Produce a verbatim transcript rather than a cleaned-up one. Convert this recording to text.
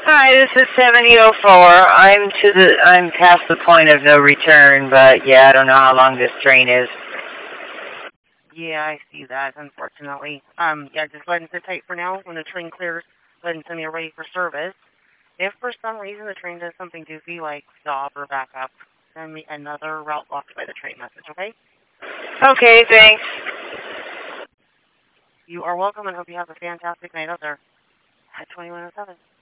Hi, this is seventy oh four. I'm to the I'm past the point of no return, but yeah, I don't know how long this train is. Yeah, I see that, unfortunately. Um, yeah, just go ahead and sit tight for now. When the train clears, go ahead and send me ready for service. If for some reason the train does something goofy like stop or back up, send me another route blocked by the train message, okay? Okay, thanks. You are welcome and hope you have a fantastic night out there at twenty-one oh seven.